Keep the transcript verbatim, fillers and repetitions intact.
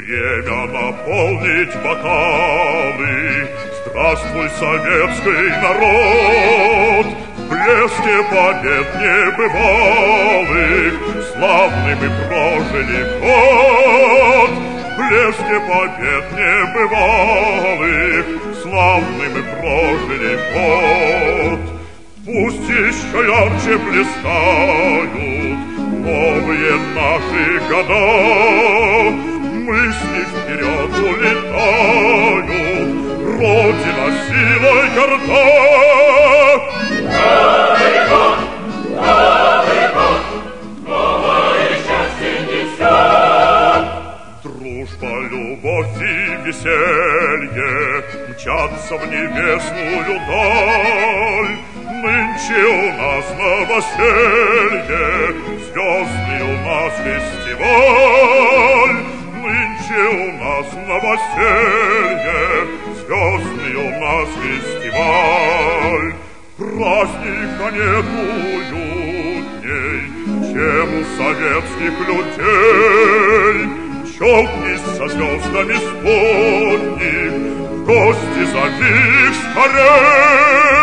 Время наполнить бокалы. Здравствуй, советский народ! В блеске побед небывалых славными прожили год. В блеске побед небывалых славными прожили год. Пусть еще ярче блистают новые наши года. Мысли вперед улетают, Родина силой горда. Новый год, Новый год, новое счастье несет. Дружба, любовь и веселье мчатся в небесную даль. Нынче у нас новоселье, звездный у нас фестиваль. Нынче у нас новоселье, звездный у нас фестиваль. Праздника нет уютней, чем у советских людей. Щелкнись со звездами спутник, в гости зови их скорей.